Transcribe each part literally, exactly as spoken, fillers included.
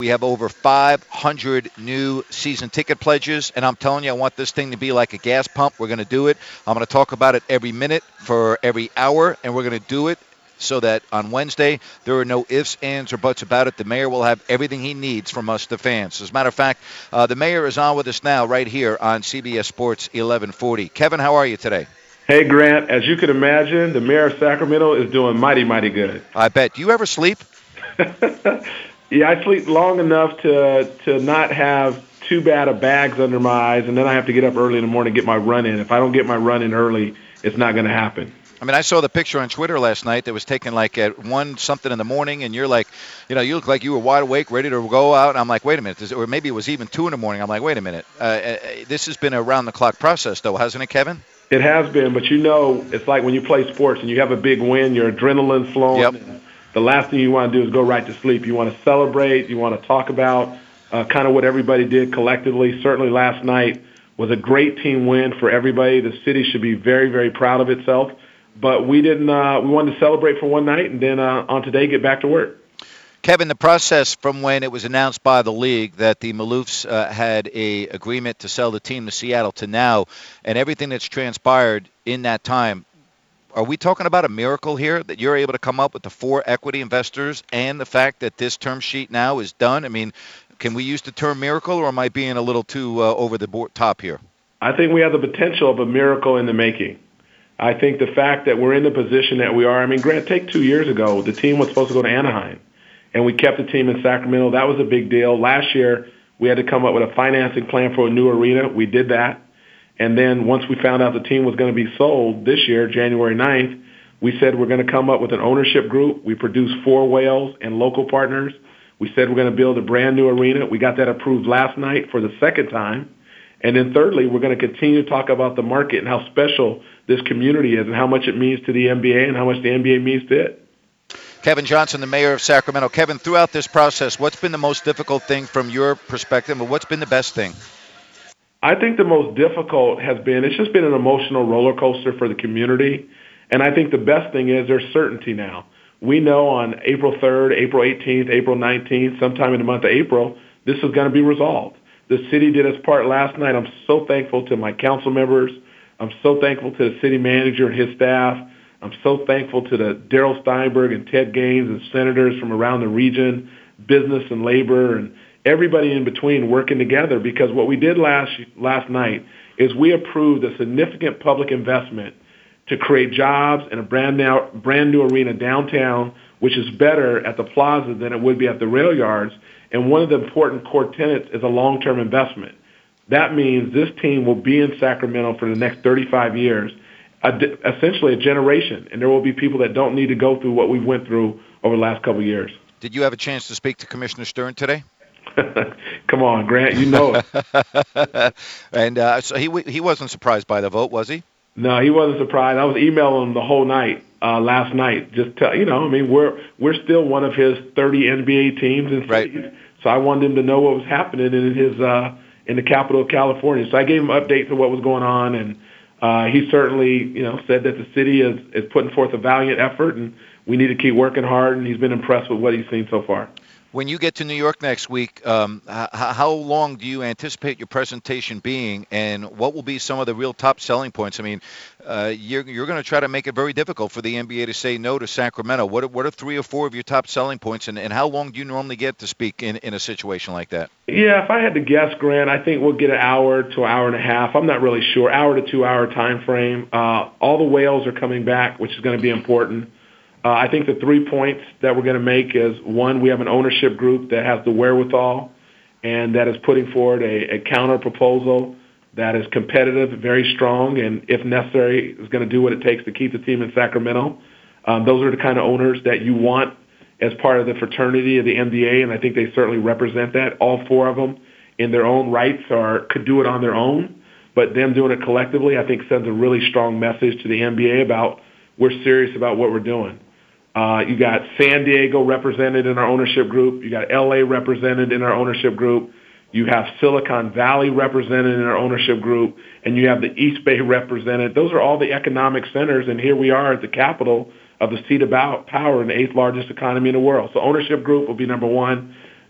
We have over five hundred new season ticket pledges, and I'm telling you, I want this thing to be like a gas pump. We're going to do it. I'm going to talk about it every minute for every hour, and we're going to do it so that on Wednesday there are no ifs, ands, or buts about it. The mayor will have everything he needs from us, the fans. As a matter of fact, uh, the mayor is on with us now right here on C B S Sports eleven forty. Kevin, how are you today? Hey, Grant, as you can imagine, the mayor of Sacramento is doing mighty, mighty good. I bet. Do you ever sleep? Yeah, I sleep long enough to to not have too bad of bags under my eyes, and then I have to get up early in the morning to get my run in. If I don't get my run in early, it's not going to happen. I mean, I saw the picture on Twitter last night that was taken like at one something in the morning, and you're like, you know, you look like you were wide awake, ready to go out. And I'm like, wait a minute, this, or maybe it was even two in the morning. I'm like, wait a minute, uh, uh, this has been a round-the-clock process, though, hasn't it, Kevin? It has been, but you know, it's like when you play sports and you have a big win, your adrenaline's flowing. Yep. The last thing you want to do is go right to sleep. You want to celebrate. You want to talk about uh, kind of what everybody did collectively. Certainly last night was a great team win for everybody. The city should be very, very proud of itself. But we didn't. Uh, we wanted to celebrate for one night and then uh, on today get back to work. Kevin, the process from when it was announced by the league that the Maloofs uh, had a agreement to sell the team to Seattle to now, and everything that's transpired in that time, are we talking about a miracle here that you're able to come up with the four equity investors and the fact that this term sheet now is done? I mean, can we use the term miracle, or am I being a little too uh, over the board top here? I think we have the potential of a miracle in the making. I think the fact that we're in the position that we are, I mean, Grant, take two years ago, the team was supposed to go to Anaheim, and we kept the team in Sacramento. That was a big deal. Last year, we had to come up with a financing plan for a new arena. We did that. And then once we found out the team was going to be sold this year, January ninth, we said we're going to come up with an ownership group. We produced four whales and local partners. We said we're going to build a brand new arena. We got that approved last night for the second time. And then thirdly, we're going to continue to talk about the market and how special this community is and how much it means to the N B A and how much the N B A means to it. Kevin Johnson, the mayor of Sacramento. Kevin, throughout this process, what's been the most difficult thing from your perspective, and what's been the best thing? I think the most difficult has been, it's just been an emotional roller coaster for the community. And I think the best thing is there's certainty now. We know on April third, April eighteenth, April nineteenth, sometime in the month of April, this is going to be resolved. The city did its part last night. I'm so thankful to my council members. I'm so thankful to the city manager and his staff. I'm so thankful to the Darrell Steinberg and Ted Gaines and senators from around the region, business and labor, and everybody in between working together, because what we did last last night is we approved a significant public investment to create jobs and a brand new, brand new arena downtown, which is better at the plaza than it would be at the rail yards. And one of the important core tenets is a long-term investment. That means this team will be in Sacramento for the next thirty-five years, a, essentially a generation, and there will be people that don't need to go through what we went through over the last couple of years. Did you have a chance to speak to Commissioner Stern today? Come on, Grant, you know it. and uh, so he he wasn't surprised by the vote, was he? No, he wasn't surprised. I was emailing him the whole night, uh, last night. Just to, you know, I mean, we're we're still one of his thirty N B A teams in right. cities, so I wanted him to know what was happening in his uh, in the capital of California. So I gave him updates of what was going on, and uh, he certainly, you know, said that the city is is putting forth a valiant effort, and we need to keep working hard. And he's been impressed with what he's seen so far. When you get to New York next week, um, h- how long do you anticipate your presentation being, and what will be some of the real top selling points? I mean, uh, you're, you're going to try to make it very difficult for the N B A to say no to Sacramento. What are, what are three or four of your top selling points, and, and how long do you normally get to speak in, in a situation like that? Yeah, if I had to guess, Grant, I think we'll get an hour to an hour and a half. I'm not really sure. Hour to two-hour time frame. Uh, all the whales are coming back, which is going to be important. Uh, I think the three points that we're going to make is, one, we have an ownership group that has the wherewithal and that is putting forward a, a counter proposal that is competitive, very strong, and if necessary is going to do what it takes to keep the team in Sacramento. Um, those are the kind of owners that you want as part of the fraternity of the N B A, and I think they certainly represent that. All four of them in their own rights are could do it on their own, but them doing it collectively I think sends a really strong message to the N B A about we're serious about what we're doing. Uh, you got San Diego represented in our ownership group. You got L A represented in our ownership group. You have Silicon Valley represented in our ownership group. And you have the East Bay represented. Those are all the economic centers. And here we are at the capital of the seat of power in the eighth largest economy in the world. So ownership group will be number one.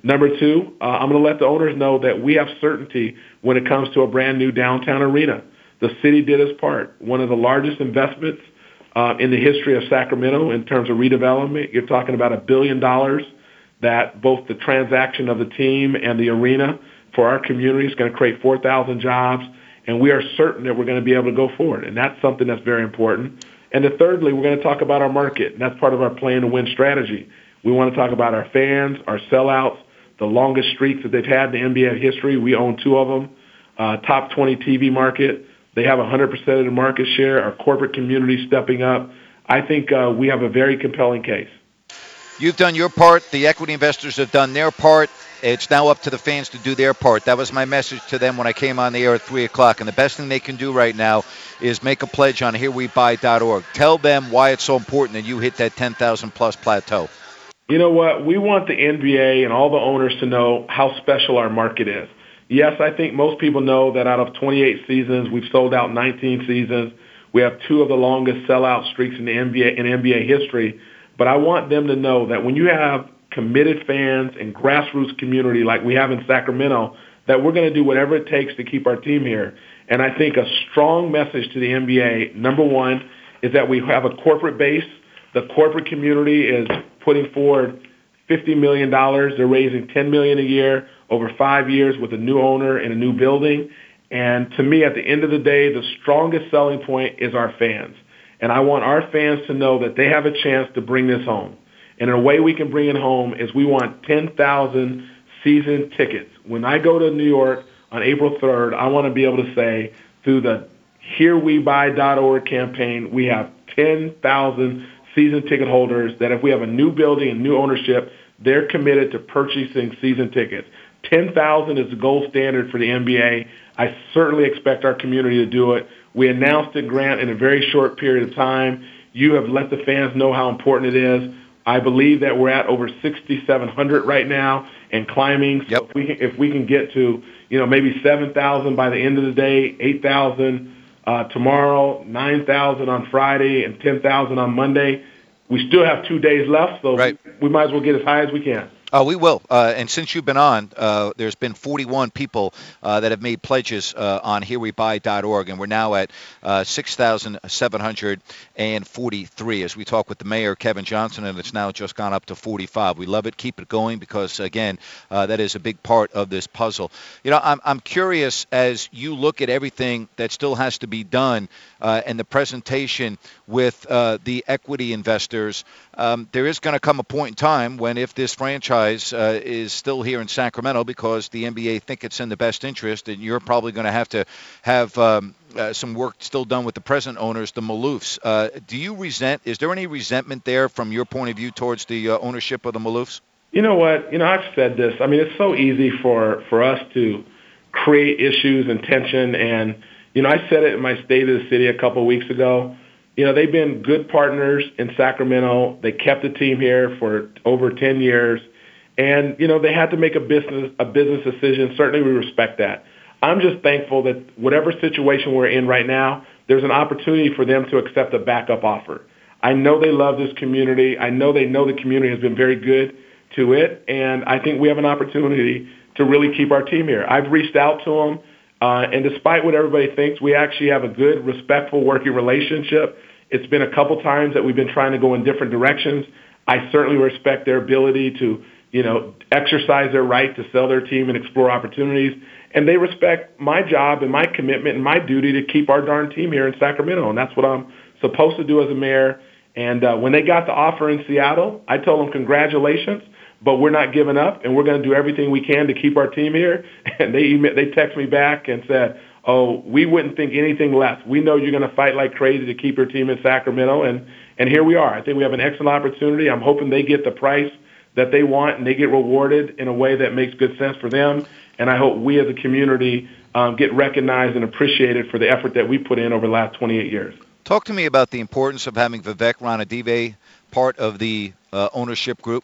Number two, uh, I'm going to let the owners know that we have certainty when it comes to a brand new downtown arena. The city did its part. One of the largest investments uh, in the history of Sacramento in terms of redevelopment. You're talking about a billion dollars that both the transaction of the team and the arena for our community is going to create four thousand jobs, and we are certain that we're going to be able to go forward, and that's something that's very important. And then thirdly, we're going to talk about our market, and that's part of our plan to win strategy. We want to talk about our fans, our sellouts, the longest streaks that they've had in the N B A history. We own two of them. Uh, top twenty T V market. They have one hundred percent of the market share. Our corporate community stepping up. I think uh, we have a very compelling case. You've done your part. The equity investors have done their part. It's now up to the fans to do their part. That was my message to them when I came on the air at three o'clock. And the best thing they can do right now is make a pledge on here we buy dot org. Tell them why it's so important that you hit that ten thousand plus plateau. You know what? We want the N B A and all the owners to know how special our market is. Yes, I think most people know that out of twenty-eight seasons, we've sold out nineteen seasons. We have two of the longest sellout streaks in the N B A in N B A history. But I want them to know that when you have committed fans and grassroots community like we have in Sacramento, that we're going to do whatever it takes to keep our team here. And I think a strong message to the N B A, number one, is that we have a corporate base. The corporate community is putting forward fifty million dollars. They're raising ten million dollars a year over five years with a new owner and a new building. And to me, at the end of the day, the strongest selling point is our fans. And I want our fans to know that they have a chance to bring this home. And a way we can bring it home is we want ten thousand season tickets. When I go to New York on April third, I want to be able to say through the here we buy dot org campaign, we have ten thousand season ticket holders that if we have a new building and new ownership, they're committed to purchasing season tickets. ten thousand is the gold standard for the N B A. I certainly expect our community to do it. We announced it, Grant, in a very short period of time. You have let the fans know how important it is. I believe that we're at over sixty-seven hundred right now and climbing. So yep. if we can, if we can get to, you know, maybe seven thousand by the end of the day, eight thousand uh, tomorrow, nine thousand on Friday, and ten thousand on Monday, we still have two days left, so right. we, we might as well get as high as we can. Oh, we will. Uh, and since you've been on, uh, there's been forty-one people uh, that have made pledges uh, on here we buy dot org, and we're now at uh, six thousand seven hundred forty-three as we talk with the mayor, Kevin Johnson, and it's now just gone up to forty-five. We love it. Keep it going because, again, uh, that is a big part of this puzzle. You know, I'm, I'm curious as you look at everything that still has to be done uh, and the presentation with uh, the equity investors, um, there is going to come a point in time when if this franchise Uh, is still here in Sacramento because the N B A think it's in the best interest, and you're probably going to have to have um, uh, some work still done with the present owners, the Maloofs. Uh, do you resent, is there any resentment there from your point of view towards the uh, ownership of the Maloofs? You know what? You know, I've said this. I mean, it's so easy for, for us to create issues and tension. And, you know, I said it in my State of the City a couple of weeks ago. You know, they've been good partners in Sacramento. They kept the team here for over ten years. And, you know, they had to make a business a business decision. Certainly we respect that. I'm just thankful that whatever situation we're in right now, there's an opportunity for them to accept a backup offer. I know they love this community. I know they know the community has been very good to it. And I think we have an opportunity to really keep our team here. I've reached out to them. Uh, and despite what everybody thinks, we actually have a good, respectful working relationship. It's been a couple times that we've been trying to go in different directions. I certainly respect their ability to you know, exercise their right to sell their team and explore opportunities. And they respect my job and my commitment and my duty to keep our darn team here in Sacramento. And that's what I'm supposed to do as a mayor. And uh, when they got the offer in Seattle, I told them, congratulations, but we're not giving up, and we're going to do everything we can to keep our team here. And they they texted me back and said, oh, we wouldn't think anything less. We know you're going to fight like crazy to keep your team in Sacramento. And, and here we are. I think we have an excellent opportunity. I'm hoping they get the price that they want, and they get rewarded in a way that makes good sense for them. And I hope we as a community um, get recognized and appreciated for the effort that we put in over the last twenty-eight years. Talk to me about the importance of having Vivek Ranadive part of the uh, ownership group.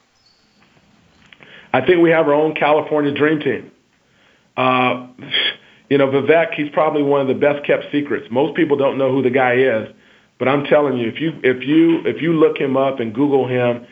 I think we have our own California dream team. Uh, you know, Vivek, he's probably one of the best kept secrets. Most people don't know who the guy is, but I'm telling you, if you if you if you look him up and Google him,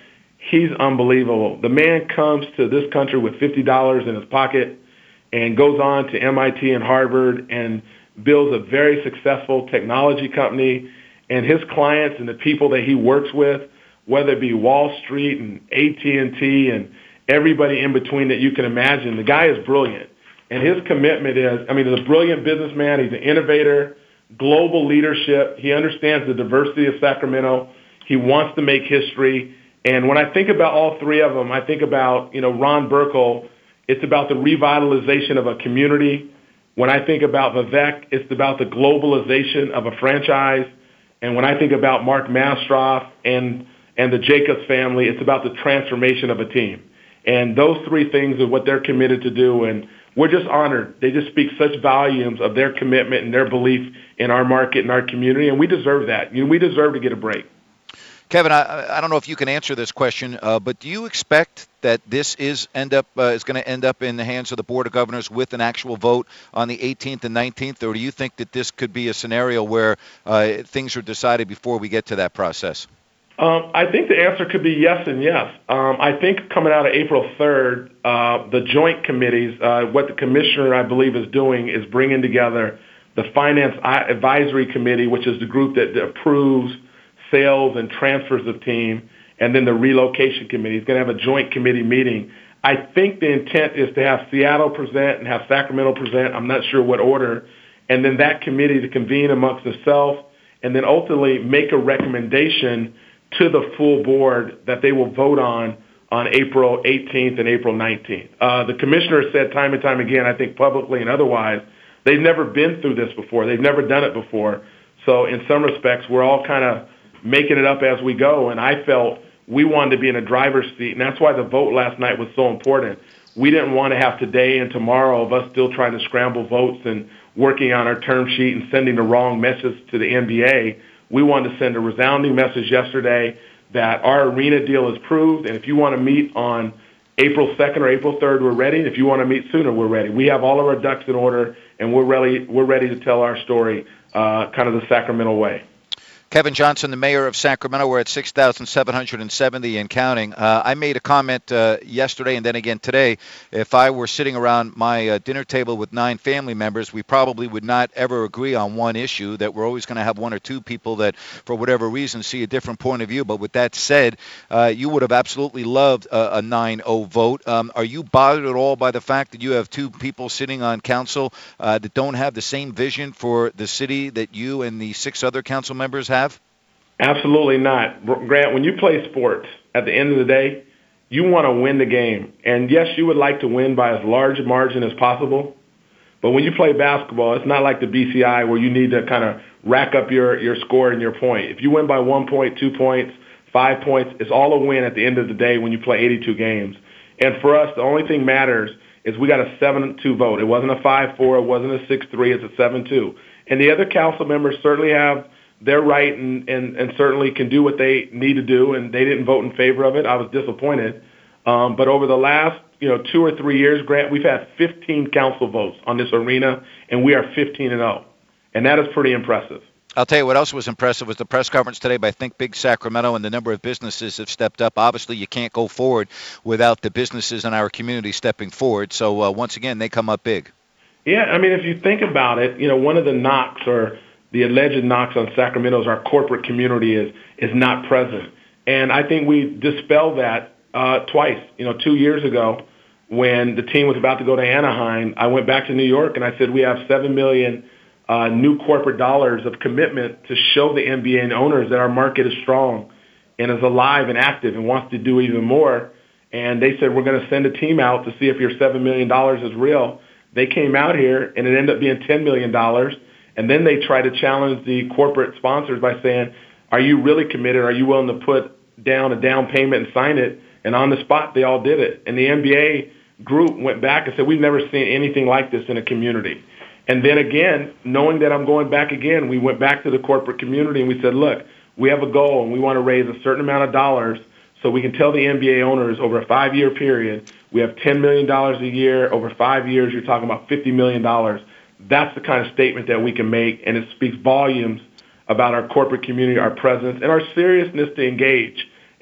he's unbelievable. The man comes to this country with fifty dollars in his pocket and goes on to M I T and Harvard and builds a very successful technology company. And his clients and the people that he works with, whether it be Wall Street and A T and T and everybody in between that you can imagine, the guy is brilliant. And his commitment is, I mean, he's a brilliant businessman. He's an innovator, global leadership. He understands the diversity of Sacramento. He wants to make history. And when I think about all three of them, I think about, you know, Ron Burkle. It's about the revitalization of a community. When I think about Vivek, it's about the globalization of a franchise. And when I think about Mark Mastroff and, and the Jacobs family, it's about the transformation of a team. And those three things are what they're committed to do. And we're just honored. They just speak such volumes of their commitment and their belief in our market and our community, and we deserve that. You know, we deserve to get a break. Kevin, I, I don't know if you can answer this question, uh, but do you expect that this is end up uh, is going to end up in the hands of the Board of Governors with an actual vote on the eighteenth and nineteenth, or do you think that this could be a scenario where uh, things are decided before we get to that process? Um, I think the answer could be yes and yes. Um, I think coming out of April third, uh, the joint committees, uh, what the commissioner, I believe, is doing is bringing together the Finance Advisory Committee, which is the group that approves sales and transfers of team, and then the Relocation Committee. He's going to have a joint committee meeting. I think the intent is to have Seattle present and have Sacramento present. I'm not sure what order. And then that committee to convene amongst itself and then ultimately make a recommendation to the full board that they will vote on on April eighteenth and April nineteenth. Uh, the commissioner said time and time again, I think publicly and otherwise, they've never been through this before. They've never done it before. So in some respects, we're all kind of making it up as we go. And I felt we wanted to be in a driver's seat. And that's why the vote last night was so important. We didn't want to have today and tomorrow of us still trying to scramble votes and working on our term sheet and sending the wrong message to the N B A. We wanted to send a resounding message yesterday that our arena deal is proved, and if you want to meet on April second or April third, we're ready. If you want to meet sooner, we're ready. We have all of our ducks in order, and we're ready, we're ready to tell our story uh, kind of the Sacramento way. Kevin Johnson, the mayor of Sacramento. We're at six thousand seven hundred seventy and counting. Uh, I made a comment uh, yesterday and then again today. If I were sitting around my uh, dinner table with nine family members, we probably would not ever agree on one issue, that we're always going to have one or two people that, for whatever reason, see a different point of view. But with that said, uh, you would have absolutely loved a, a nine oh vote. Um, are you bothered at all by the fact that you have two people sitting on council uh, that don't have the same vision for the city that you and the six other council members have? Absolutely not. Grant, when you play sports, at the end of the day, you want to win the game. And yes, you would like to win by as large a margin as possible. But when you play basketball, it's not like the B C I where you need to kind of rack up your, your score and your point. If you win by one point, two points, five points, it's all a win at the end of the day when you play eighty-two games. And for us, the only thing matters is we got a seven two vote. It wasn't a five four. It wasn't a six three. It's a seven two. And the other council members certainly have their right and, and, and certainly can do what they need to do, and they didn't vote in favor of it. I was disappointed. Um, but over the last, you know, two or three years, Grant, we've had fifteen council votes on this arena, and we are fifteen and oh. And that is pretty impressive. I'll tell you what else was impressive was the press conference today by Think Big Sacramento, and the number of businesses have stepped up. Obviously, you can't go forward without the businesses in our community stepping forward. So, uh, once again, they come up big. Yeah, I mean, if you think about it, you know, one of the knocks or the alleged knocks on Sacramento is our corporate community is is not present. And I think we dispelled that uh, twice. You know, two years ago when the team was about to go to Anaheim, I went back to New York and I said we have seven million dollars uh, new corporate dollars of commitment to show the N B A and owners that our market is strong and is alive and active and wants to do even more. And they said, we're going to send a team out to see if your seven million dollars is real. They came out here and it ended up being ten million dollars. And then they try to challenge the corporate sponsors by saying, are you really committed? Are you willing to put down a down payment and sign it? And on the spot, they all did it. And the N B A group went back and said, we've never seen anything like this in a community. And then again, knowing that I'm going back again, we went back to the corporate community and we said, look, we have a goal and we want to raise a certain amount of dollars so we can tell the N B A owners over a five-year period, we have ten million dollars a year. Over five years, you're talking about fifty million dollars. That's the kind of statement that we can make, and it speaks volumes about our corporate community, our presence, and our seriousness to engage.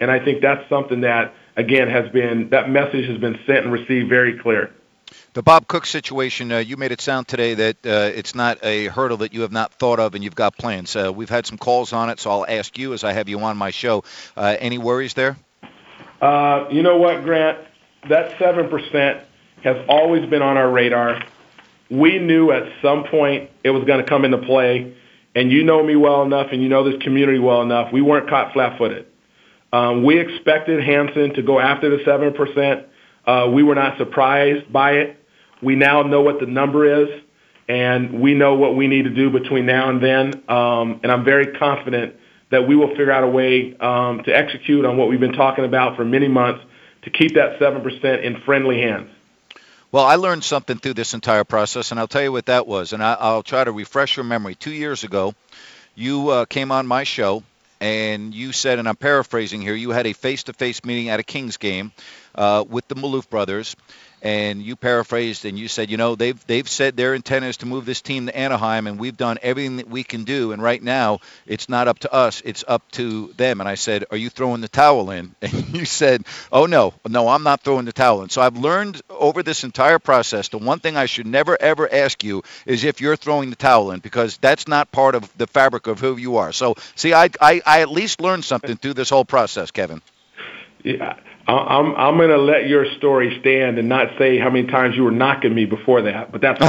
And I think that's something that, again, has been, that message has been sent and received very clear. The Bob Cook situation, uh, you made it sound today that uh, it's not a hurdle that you have not thought of and you've got plans. Uh, we've had some calls on it, so I'll ask you as I have you on my show. Uh, any worries there? Uh, you know what, Grant? That seven percent has always been on our radar. We knew at some point it was going to come into play, and you know me well enough and you know this community well enough. We weren't caught flat-footed. Um, we expected Hansen to go after the seven percent. Uh, we were not surprised by it. We now know what the number is, and we know what we need to do between now and then. Um, and I'm very confident that we will figure out a way um, to execute on what we've been talking about for many months to keep that seven percent in friendly hands. Well, I learned something through this entire process, and I'll tell you what that was, and I, I'll try to refresh your memory. Two years ago, you uh, came on my show, and you said, and I'm paraphrasing here, you had a face-to-face meeting at a Kings game uh, with the Maloof brothers, and you paraphrased and you said, you know, they've they've said their intent is to move this team to Anaheim, and we've done everything that we can do, and right now it's not up to us, it's up to them. And I said, are you throwing the towel in? And you said, oh, no, no, I'm not throwing the towel in. So I've learned over this entire process, the one thing I should never, ever ask you is if you're throwing the towel in, because that's not part of the fabric of who you are. So, see, I, I, I at least learned something through this whole process, Kevin. Yeah. I'm I'm going to let your story stand and not say how many times you were knocking me before that, but that's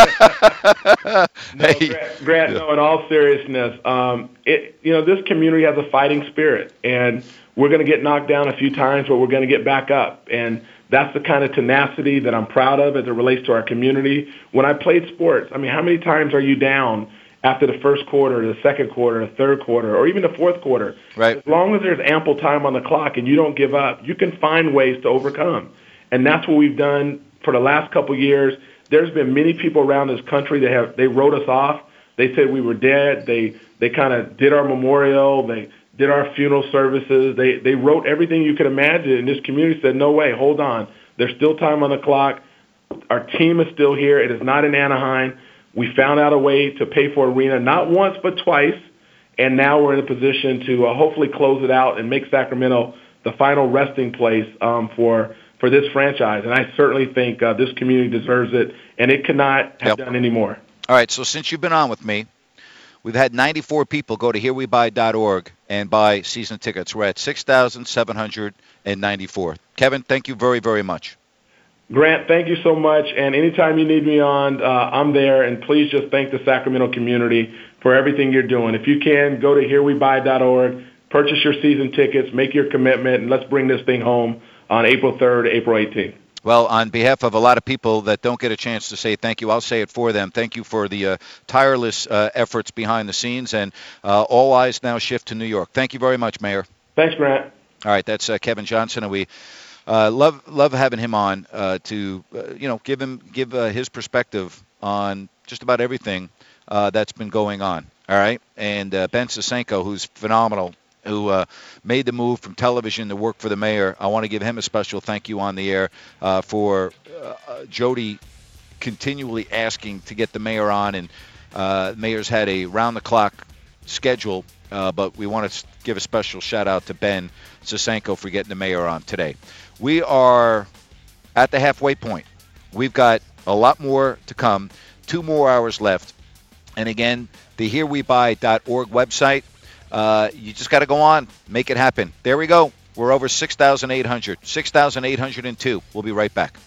no, hey. Grant, Grant yeah. No, in all seriousness, um, it you know this community has a fighting spirit, and we're going to get knocked down a few times, but we're going to get back up, and that's the kind of tenacity that I'm proud of as it relates to our community. When I played sports, I mean, how many times are you down after the first quarter, the second quarter, the third quarter, or even the fourth quarter? Right. As long as there's ample time on the clock and you don't give up, you can find ways to overcome. And that's what we've done for the last couple of years. There's been many people around this country that have, they wrote us off. They said we were dead. They they kind of did our memorial. They did our funeral services. They, they wrote everything you could imagine. And this community said, no way, hold on. There's still time on the clock. Our team is still here. It is not in Anaheim. We found out a way to pay for arena, not once but twice, and now we're in a position to uh, hopefully close it out and make Sacramento the final resting place um, for for this franchise. And I certainly think uh, this community deserves it, and it could not have yep. done any more. All right, so since you've been on with me, we've had ninety-four people go to here we buy dot org and buy season tickets. We're at six thousand seven hundred ninety-four. Kevin, thank you very, very much. Grant, thank you so much, and anytime you need me on, uh, I'm there, and please just thank the Sacramento community for everything you're doing. If you can, go to here we buy dot org, purchase your season tickets, make your commitment, and let's bring this thing home on April third, April eighteenth. Well, on behalf of a lot of people that don't get a chance to say thank you, I'll say it for them. Thank you for the uh, tireless uh, efforts behind the scenes, and uh, all eyes now shift to New York. Thank you very much, Mayor. Thanks, Grant. All right, that's uh, Kevin Johnson, and we Uh, love love having him on uh, to uh, you know give him give uh, his perspective on just about everything uh, that's been going on. All right, and uh, Ben Sisenko, who's phenomenal, who uh, made the move from television to work for the mayor. I want to give him a special thank you on the air uh, for uh, Jody continually asking to get the mayor on, and uh, the mayor's had a round the clock schedule. Uh, but we want to give a special shout-out to Ben Sisenko for getting the mayor on today. We are at the halfway point. We've got a lot more to come, two more hours left. And again, the here we buy dot org website, uh, you just got to go on, make it happen. There we go. We're over six thousand eight hundred, six thousand eight hundred two. We'll be right back.